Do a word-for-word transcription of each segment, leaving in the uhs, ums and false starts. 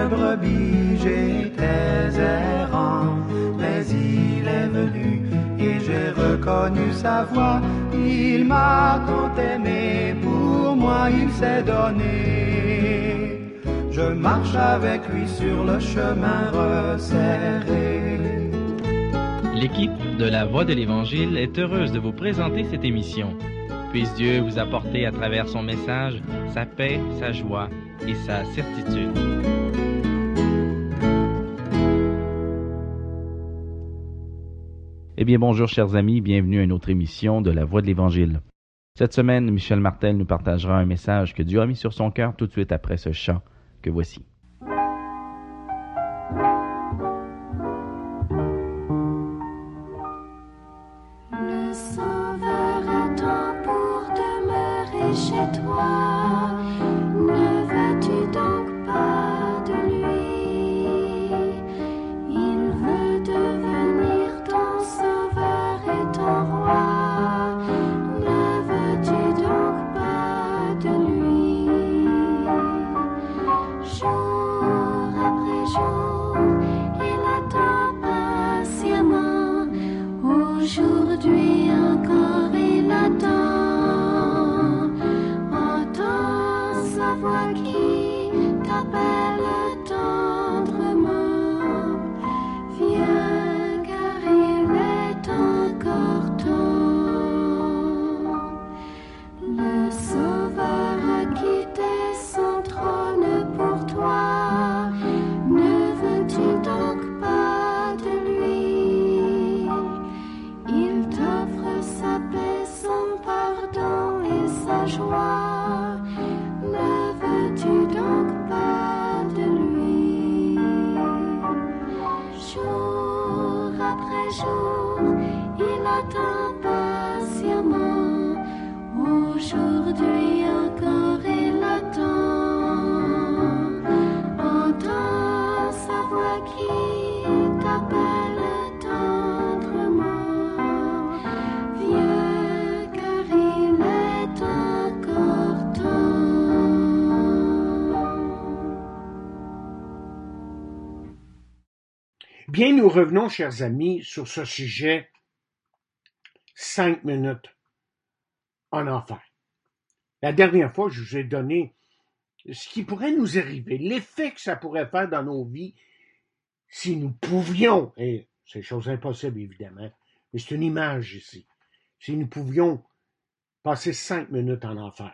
brebis, j'étais errant, mais il est venu et j'ai reconnu sa voix. Il m'a tant aimé, pour moi il s'est donné. Je marche avec lui sur le chemin resserré. L'équipe de La Voix de l'Évangile est heureuse de vous présenter cette émission. Puisse Dieu vous apporter à travers son message sa paix, sa joie et sa certitude. Eh bien, bonjour chers amis, bienvenue à une autre émission de La Voix de l'Évangile. Cette semaine, Michel Martel nous partagera un message que Dieu a mis sur son cœur tout de suite après ce chant que voici. Le Sauveur attend pour demeurer chez toi. Ne veux-tu donc pas de lui? Il veut devenir ton Sauveur et ton Roi. Ne veux-tu donc pas de lui? Jour après jour, il attend patiemment. Aujourd'hui encore il attend. Entends sa voix qui t'appelle tendrement. Viens car il est encore temps. Le Sauveur a quitté son trône pour toi. Ne veux-tu donc pas de lui? Il t'offre sa paix, son pardon et sa joie. Ne veux-tu donc pas de lui? Jour après jour, il attend patiemment. Aujourd'hui encore il attend. Entends sa voix qui t'appelle tendrement. Viens car il est encore temps. Bien, nous revenons, chers amis, sur ce sujet cinq minutes en enfer. La dernière fois, je vous ai donné ce qui pourrait nous arriver, l'effet que ça pourrait faire dans nos vies si nous pouvions, et c'est chose impossible évidemment, mais c'est une image ici, si nous pouvions passer cinq minutes en enfer.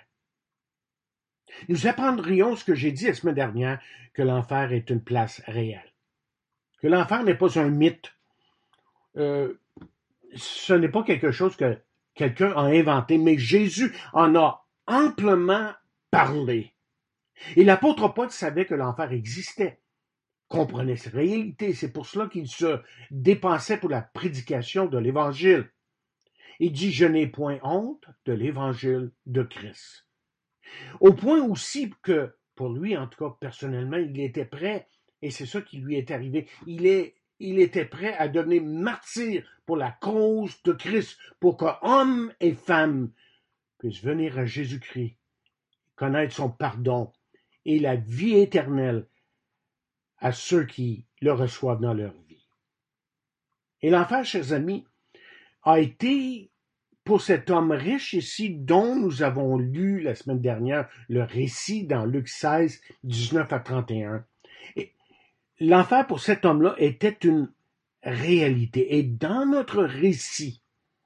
Nous apprendrions ce que j'ai dit la semaine dernière, que l'enfer est une place réelle. Que l'enfer n'est pas un mythe. Euh, ce n'est pas quelque chose que quelqu'un a inventé, mais Jésus en a amplement parlé. Et l'apôtre Paul savait que l'enfer existait, comprenait ses réalités. C'est pour cela qu'il se dépensait pour la prédication de l'Évangile. Il dit « Je n'ai point honte de l'Évangile de Christ ». Au point aussi que, pour lui, en tout cas personnellement, il était prêt, et c'est ça qui lui est arrivé, il, est, il était prêt à devenir martyr pour la cause de Christ, pour que hommes et femmes puissent venir à Jésus-Christ, connaître son pardon et la vie éternelle à ceux qui le reçoivent dans leur vie. Et l'enfer, chers amis, a été pour cet homme riche ici, dont nous avons lu la semaine dernière le récit dans Luc seize, dix-neuf à trente et un. Et l'enfer pour cet homme-là était une réalité. Et dans notre récit,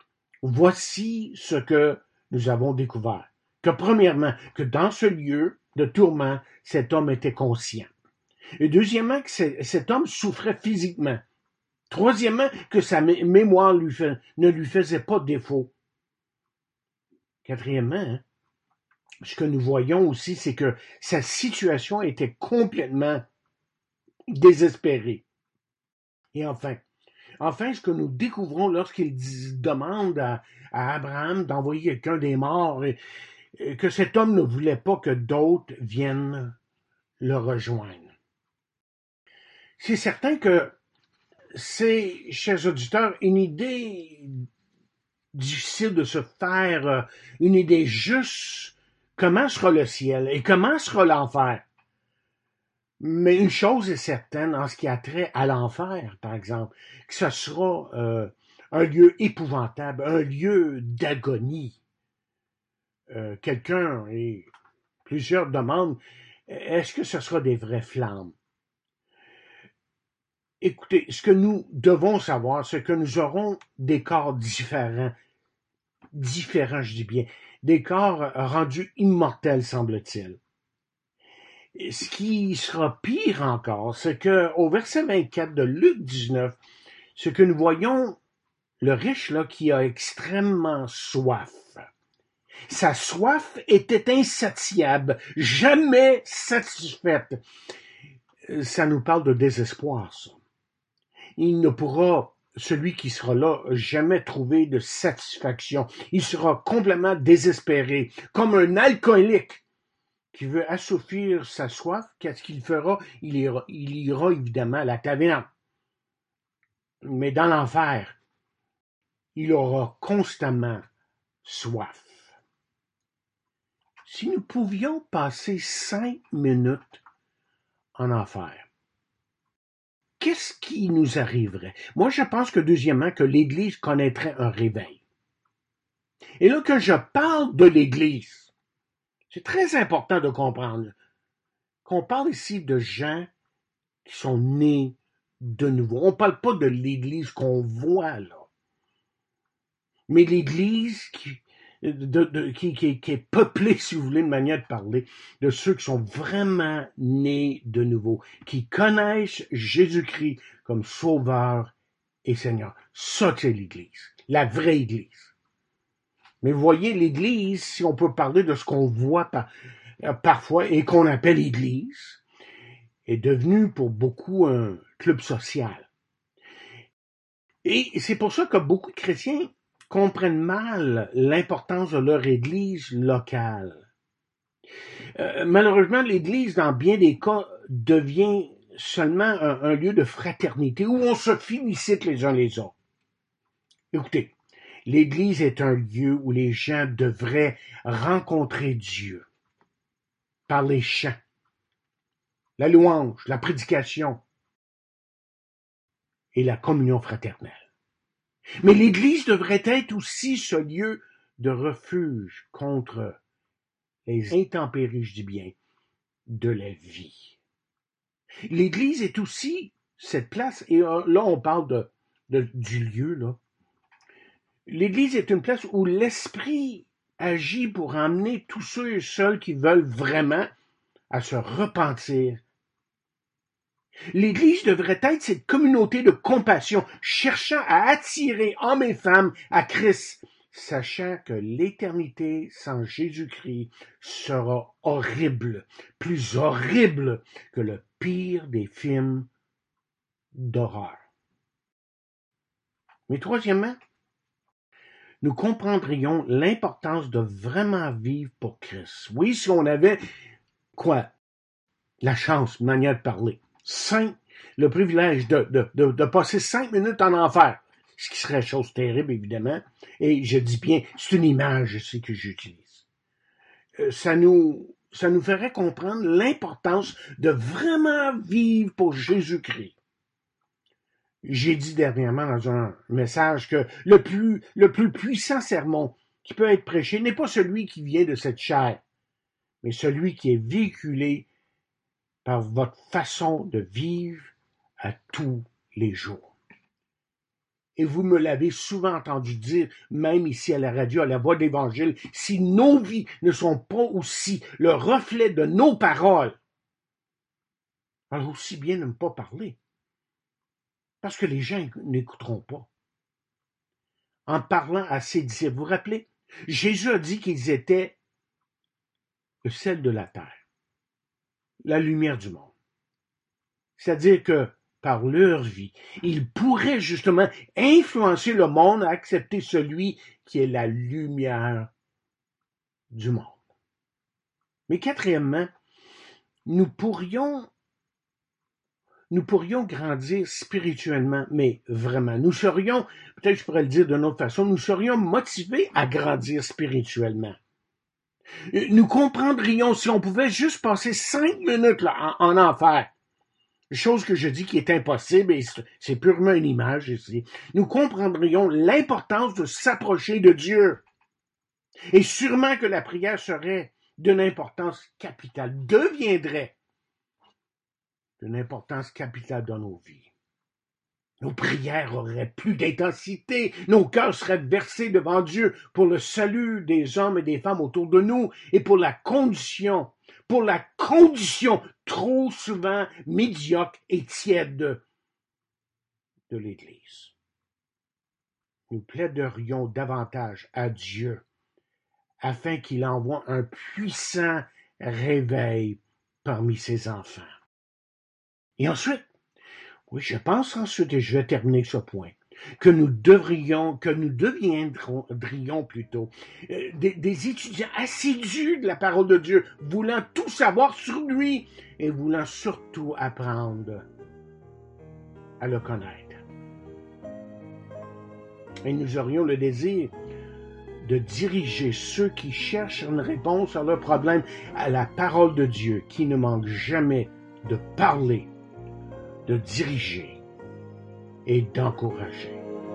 voici ce que nous avons découvert. Que premièrement, que dans ce lieu de tourment, cet homme était conscient. Et deuxièmement, que cet homme souffrait physiquement. Troisièmement, que sa mé- mémoire lui fait, ne lui faisait pas défaut. Quatrièmement, hein, ce que nous voyons aussi, c'est que sa situation était complètement désespérée. Et enfin, enfin, ce que nous découvrons lorsqu'il dit, demande à, à Abraham d'envoyer quelqu'un des morts, et, et que cet homme ne voulait pas que d'autres viennent le rejoindre. C'est certain que c'est, chers auditeurs, une idée difficile de se faire, une idée juste comment sera le ciel et comment sera l'enfer. Mais une chose est certaine en ce qui a trait à l'enfer, par exemple, que ce sera euh, un lieu épouvantable, un lieu d'agonie. Euh, quelqu'un et plusieurs demandent, est-ce que ce sera des vraies flammes? Écoutez, ce que nous devons savoir, c'est que nous aurons des corps différents, différents, je dis bien, des corps rendus immortels, semble-t-il. Ce qui sera pire encore, c'est que au verset vingt-quatre de Luc dix-neuf, ce que nous voyons, le riche là qui a extrêmement soif. Sa soif était insatiable, jamais satisfaite. Ça nous parle de désespoir, ça. Il ne pourra, celui qui sera là, jamais trouver de satisfaction. Il sera complètement désespéré, comme un alcoolique qui veut assouvir sa soif. Qu'est-ce qu'il fera? Il ira, il ira évidemment à la taverne. Mais dans l'enfer, il aura constamment soif. Si nous pouvions passer cinq minutes en enfer, qu'est-ce qui nous arriverait? Moi, je pense que deuxièmement, que l'Église connaîtrait un réveil. Et là que je parle de l'Église, c'est très important de comprendre qu'on parle ici de gens qui sont nés de nouveau. On ne parle pas de l'Église qu'on voit là, mais l'Église qui, de, de, qui, qui, qui est peuplée, si vous voulez, une manière de parler, de ceux qui sont vraiment nés de nouveau, qui connaissent Jésus-Christ comme Sauveur et Seigneur. Ça, c'est l'Église, la vraie Église. Mais vous voyez, l'Église, si on peut parler de ce qu'on voit par, parfois et qu'on appelle Église, est devenue pour beaucoup un club social. Et c'est pour ça que beaucoup de chrétiens comprennent mal l'importance de leur Église locale. Euh, malheureusement, l'Église, dans bien des cas, devient seulement un, un lieu de fraternité où on se félicite les uns les autres. Écoutez, l'Église est un lieu où les gens devraient rencontrer Dieu par les chants, la louange, la prédication et la communion fraternelle. Mais l'Église devrait être aussi ce lieu de refuge contre les intempéries, je dis bien, de la vie. L'Église est aussi cette place, et là on parle de, de, du lieu, là. L'Église est une place où l'Esprit agit pour emmener tous ceux et celles qui veulent vraiment à se repentir. L'Église devrait être cette communauté de compassion, cherchant à attirer hommes et femmes à Christ, sachant que l'éternité sans Jésus-Christ sera horrible, plus horrible que le pire des films d'horreur. Mais troisièmement, nous comprendrions l'importance de vraiment vivre pour Christ. Oui, si on avait, quoi, la chance, manière de parler, cinq, le privilège de, de, de, de passer cinq minutes en enfer, ce qui serait chose terrible, évidemment, et je dis bien, c'est une image, c'est que j'utilise. Euh, ça nous, ça nous ferait comprendre l'importance de vraiment vivre pour Jésus-Christ. J'ai dit dernièrement dans un message que le plus, le plus puissant sermon qui peut être prêché n'est pas celui qui vient de cette chair, mais celui qui est véhiculé par votre façon de vivre à tous les jours. Et vous me l'avez souvent entendu dire, même ici à la radio, à la Voix de l'Évangile, si nos vies ne sont pas aussi le reflet de nos paroles, alors aussi bien ne pas parler. Parce que les gens n'écouteront pas. En parlant à ses disciples, vous vous rappelez, Jésus a dit qu'ils étaient le sel de la terre, la lumière du monde. C'est-à-dire que par leur vie, ils pourraient justement influencer le monde à accepter celui qui est la lumière du monde. Mais quatrièmement, nous pourrions Nous pourrions grandir spirituellement, mais vraiment, nous serions, peut-être je pourrais le dire d'une autre façon, nous serions motivés à grandir spirituellement. Nous comprendrions si on pouvait juste passer cinq minutes là, en, en enfer. Chose que je dis qui est impossible et c'est purement une image ici. Nous comprendrions l'importance de s'approcher de Dieu. Et sûrement que la prière serait d'une importance capitale, deviendrait d'une importance capitale dans nos vies. Nos prières auraient plus d'intensité, nos cœurs seraient versés devant Dieu pour le salut des hommes et des femmes autour de nous et pour la condition, pour la condition trop souvent médiocre et tiède de l'Église. Nous plaiderions davantage à Dieu afin qu'il envoie un puissant réveil parmi ses enfants. Et ensuite, oui, je pense ensuite, et je vais terminer ce point, que nous devrions, que nous deviendrions plutôt euh, des, des étudiants assidus de la parole de Dieu, voulant tout savoir sur lui et voulant surtout apprendre à le connaître. Et nous aurions le désir de diriger ceux qui cherchent une réponse à leurs problèmes à la parole de Dieu, qui ne manque jamais de parler, de diriger et d'encourager.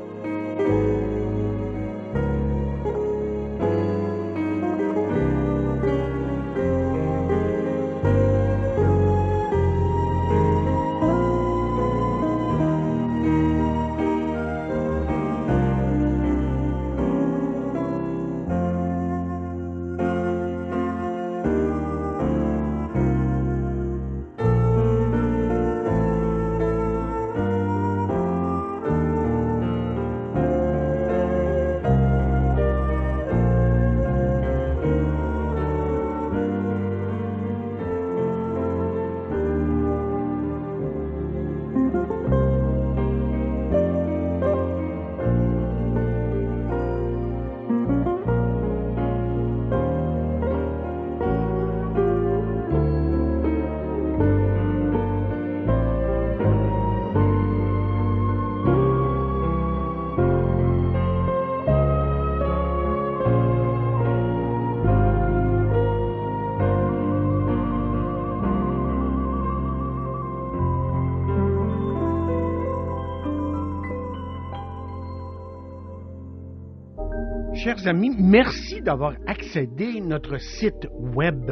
Chers amis, merci d'avoir accédé à notre site web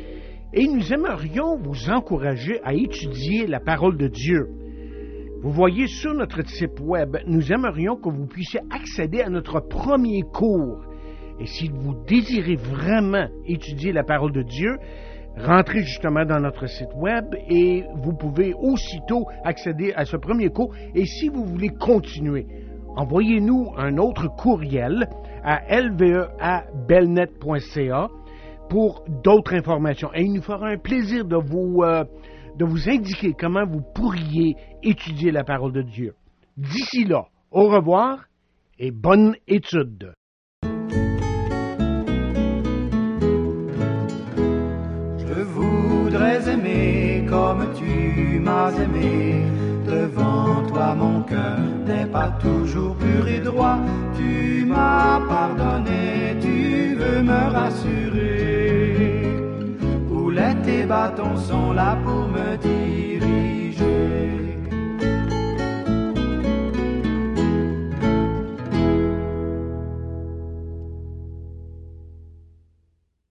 et nous aimerions vous encourager à étudier la parole de Dieu. Vous voyez sur notre site web, nous aimerions que vous puissiez accéder à notre premier cours. Et si vous désirez vraiment étudier la parole de Dieu, rentrez justement dans notre site web et vous pouvez aussitôt accéder à ce premier cours. Et si vous voulez continuer, envoyez-nous un autre courriel à l v e a belnet point c a pour d'autres informations. Et il nous fera un plaisir de vous, euh, de vous indiquer comment vous pourriez étudier la parole de Dieu. D'ici là, au revoir et bonne étude. Je voudrais aimer comme tu m'as aimé. Devant toi mon cœur n'est pas toujours pur et droit. Tu m'as pardonné, tu veux me rassurer. Houlette et bâtons sont là pour me diriger.